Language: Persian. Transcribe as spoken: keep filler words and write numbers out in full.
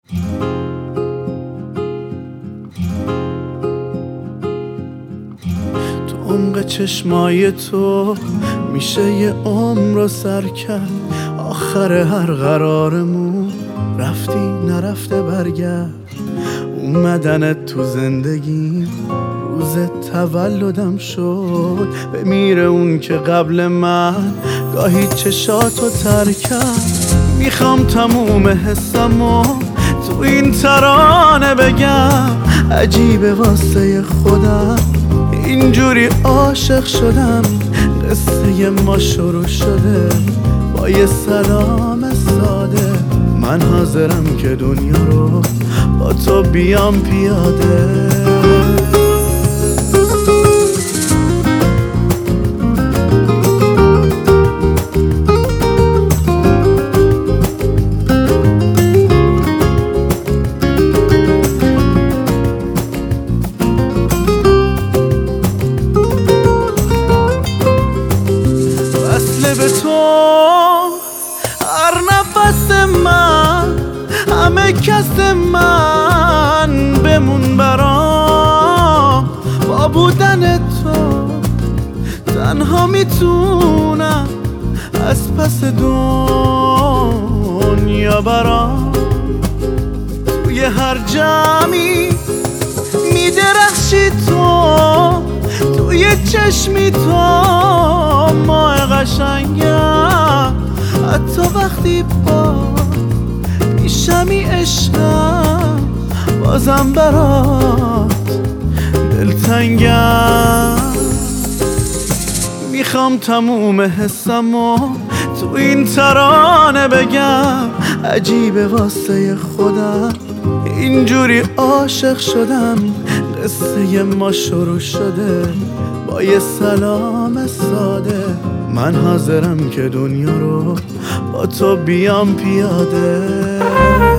تو عمق چشمای تو میشه یه عمر رو سر کرد. آخر هر قرارمون رفتی نرفته برگرد. اومدنت تو زندگی روز تولدم شد. بمیره اون که قبل من گاهی چشاتو تر کرد. میخوام تموم حسمو تو این ترانه بگم. عجیبه واسه خودم اینجوری عاشق شدم. قصه ما شروع شده با یه سلام ساده. من حاضرم که دنیا رو با تو بیام پیاده. به تو هر نفس من همه کس من بمون برام. با بودن تو تنها میتونم از پس دنیا برام. توی هر جمعی میدرخشی تو، توی چشمی تو ماه قشنگم. حتی وقتی با پیشمی عشقم بازم برات دلتنگم. میخوام تموم حسمو تو این ترانه بگم. عجیبه واسه خودم اینجوری عاشق شدم. قصه ما شروع شده با یه سلام ساده. من حاضرم که دنیا رو با تو بیام پیاده.